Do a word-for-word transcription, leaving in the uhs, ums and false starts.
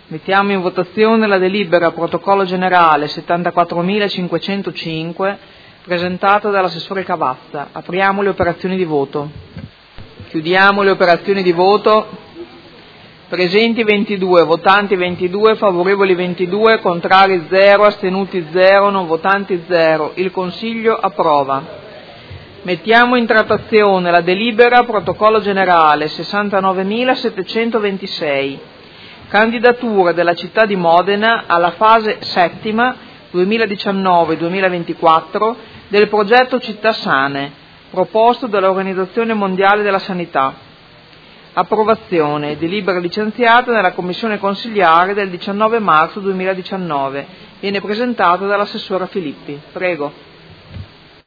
Mettiamo in votazione la delibera protocollo generale settantaquattromilacinquecentocinque presentata dall'assessore Cavazza. Apriamo le operazioni di voto. Chiudiamo le operazioni di voto. Presenti ventidue, votanti ventidue, favorevoli ventidue, contrari zero, astenuti zero, non votanti zero. Il Consiglio approva. Mettiamo in trattazione la delibera protocollo generale sessantanovemilasettecentoventisei. Candidatura della città di Modena alla fase settima duemiladiciannove duemilaventiquattro del progetto Città Sane, proposto dall'Organizzazione Mondiale della Sanità. Approvazione. Delibera licenziata nella Commissione Consiliare del diciannove marzo duemiladiciannove. Viene presentata dall'assessora Filippi. Prego.